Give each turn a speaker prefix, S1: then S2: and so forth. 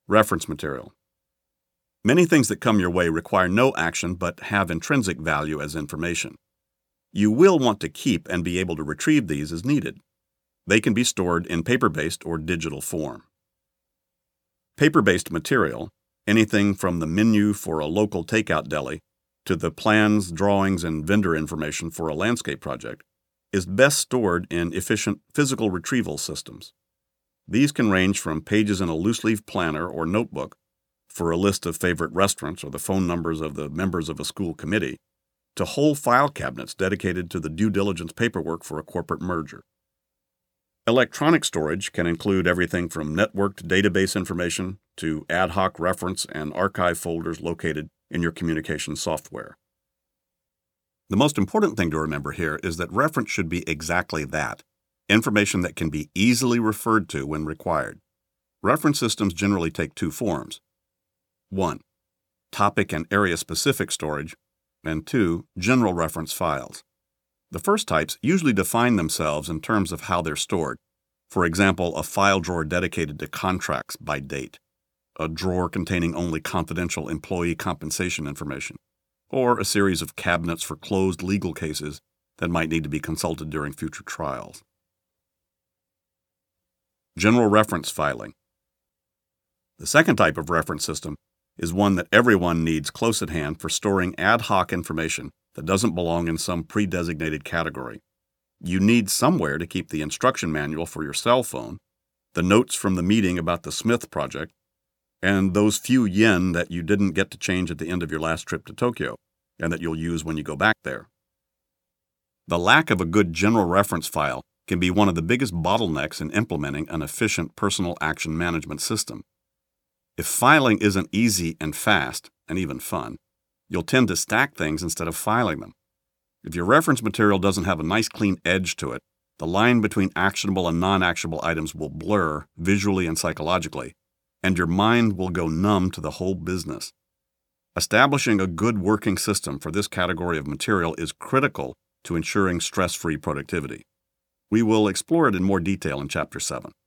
S1: Reference material. Many things that come your way require no action but have intrinsic value as information. You will want to keep and be able to retrieve these as needed. They can be stored in paper-based or digital form. Paper-based material, anything from the menu for a local takeout deli to the plans, drawings, and vendor information for a landscape project, is best stored in efficient physical retrieval systems. These can range from pages in a loose-leaf planner or notebook for a list of favorite restaurants or the phone numbers of the members of a school committee, to whole file cabinets dedicated to the due diligence paperwork for a corporate merger. Electronic storage can include everything from networked database information to ad hoc reference and archive folders located in your communication software. The most important thing to remember here is that reference should be exactly that, information that can be easily referred to when required. Reference systems generally take two forms. 1. Topic and area-specific storage, and 2. General reference files. The first types usually define themselves in terms of how they're stored. For example, a file drawer dedicated to contracts by date, a drawer containing only confidential employee compensation information, or a series of cabinets for closed legal cases that might need to be consulted during future trials. General reference filing. The second type of reference system is one that everyone needs close at hand for storing ad hoc information that doesn't belong in some pre-designated category. You need somewhere to keep the instruction manual for your cell phone, the notes from the meeting about the Smith project, and those few yen that you didn't get to change at the end of your last trip to Tokyo, and that you'll use when you go back there. The lack of a good general reference file can be one of the biggest bottlenecks in implementing an efficient personal action management system. If filing isn't easy and fast, and even fun, you'll tend to stack things instead of filing them. If your reference material doesn't have a nice clean edge to it, the line between actionable and non-actionable items will blur visually and psychologically, and your mind will go numb to the whole business. Establishing a good working system for this category of material is critical to ensuring stress-free productivity. We will explore it in more detail in Chapter 7.